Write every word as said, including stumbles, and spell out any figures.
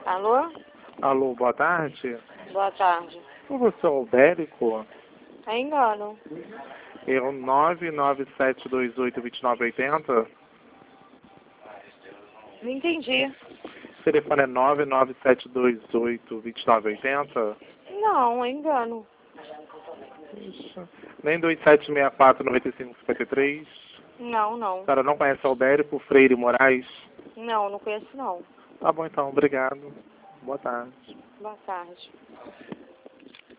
Alô? Alô, boa tarde. Boa tarde. O você é o Bérico? É engano. É o nove nove sete dois oito, dois nove oito zero? Não entendi. O telefone é nove nove sete dois oito, dois nove oito zero? Não, é engano. Isso. Nem dois sete seis quatro, nove cinco cinco três? Não, A não. senhora não conhece o Bérico Freire Moraes? Não, não conheço não. Tá bom então, obrigado. Boa tarde. Boa tarde.